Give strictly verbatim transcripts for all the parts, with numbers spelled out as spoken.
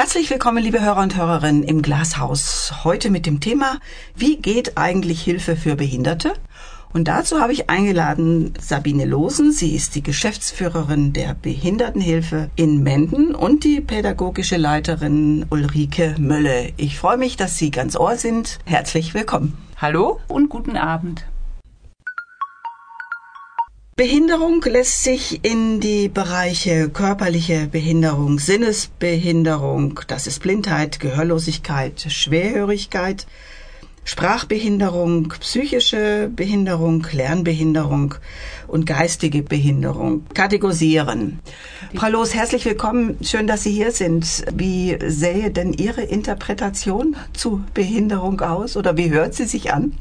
Herzlich willkommen, liebe Hörer und Hörerinnen im Glashaus. Heute mit dem Thema, wie geht eigentlich Hilfe für Behinderte? Und dazu habe ich eingeladen Sabine Losen. Sie ist die Geschäftsführerin der Behindertenhilfe in Menden und die pädagogische Leiterin Ulrike Mölle. Ich freue mich, dass Sie ganz Ohr sind. Herzlich willkommen. Hallo und guten Abend. Behinderung lässt sich in die Bereiche körperliche Behinderung, Sinnesbehinderung, das ist Blindheit, Gehörlosigkeit, Schwerhörigkeit, Sprachbehinderung, psychische Behinderung, Lernbehinderung und geistige Behinderung kategorisieren. Frau Loos, herzlich willkommen. Schön, dass Sie hier sind. Wie sähe denn Ihre Interpretation zu Behinderung aus oder wie hört sie sich an?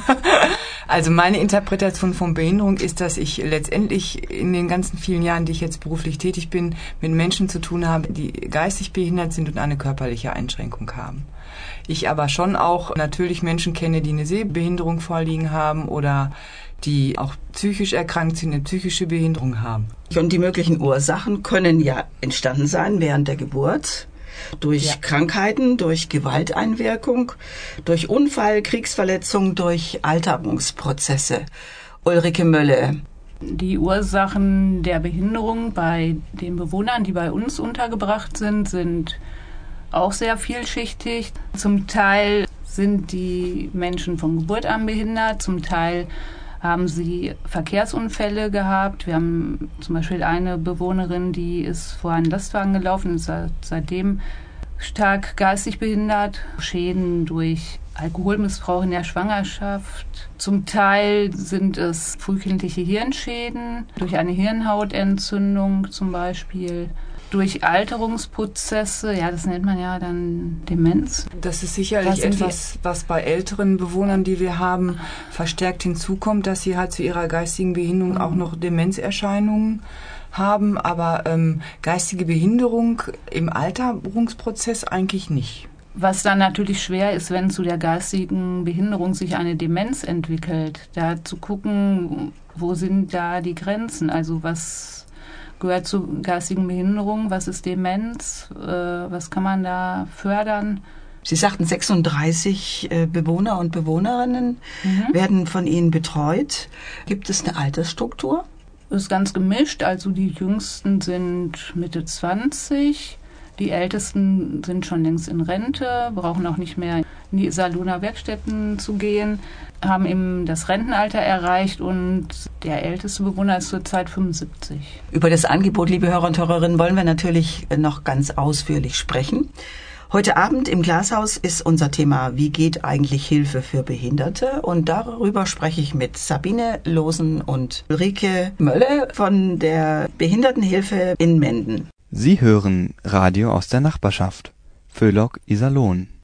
Also meine Interpretation von Behinderung ist, dass ich letztendlich in den ganzen vielen Jahren, die ich jetzt beruflich tätig bin, mit Menschen zu tun habe, die geistig behindert sind und eine körperliche Einschränkung haben. Ich aber schon auch natürlich Menschen kenne, die eine Sehbehinderung vorliegen haben oder die auch psychisch erkrankt sind, eine psychische Behinderung haben. Und die möglichen Ursachen können ja entstanden sein während der Geburt, durch ja. Krankheiten, durch Gewalteinwirkung, durch Unfall, Kriegsverletzung, durch Alterungsprozesse. Ulrike Mölle. Die Ursachen der Behinderung bei den Bewohnern, die bei uns untergebracht sind, sind auch sehr vielschichtig. Zum Teil sind die Menschen von Geburt an behindert, zum Teil haben sie Verkehrsunfälle gehabt. Wir haben zum Beispiel eine Bewohnerin, die ist vor einen Lastwagen gelaufen und ist seitdem stark geistig behindert. Schäden durch Alkoholmissbrauch in der Schwangerschaft. Zum Teil sind es frühkindliche Hirnschäden durch eine Hirnhautentzündung zum Beispiel. Durch Alterungsprozesse, ja, das nennt man ja dann Demenz. Das ist sicherlich etwas, was bei älteren Bewohnern, die wir haben, verstärkt hinzukommt, dass sie halt zu ihrer geistigen Behinderung mhm. auch noch Demenzerscheinungen haben, aber ähm, geistige Behinderung im Alterungsprozess eigentlich nicht. Was dann natürlich schwer ist, wenn zu der geistigen Behinderung sich eine Demenz entwickelt, da zu gucken, wo sind da die Grenzen, also was gehört zur geistigen Behinderung, was ist Demenz, äh, was kann man da fördern? Sie sagten, sechsunddreißig äh, Bewohner und Bewohnerinnen mhm. werden von Ihnen betreut. Gibt es eine Altersstruktur? Das ist ganz gemischt, also die Jüngsten sind Mitte zwanzig, die Ältesten sind schon längst in Rente, brauchen auch nicht mehr in die Saloner Werkstätten zu gehen, haben eben das Rentenalter erreicht und der älteste Bewohner ist zurzeit fünfundsiebzig. Über das Angebot, liebe Hörer und Hörerinnen, wollen wir natürlich noch ganz ausführlich sprechen. Heute Abend im Glashaus ist unser Thema, wie geht eigentlich Hilfe für Behinderte? Und darüber spreche ich mit Sabine Losen und Ulrike Mölle von der Behindertenhilfe in Menden. Sie hören Radio aus der Nachbarschaft. Föhlock, Iserlohn.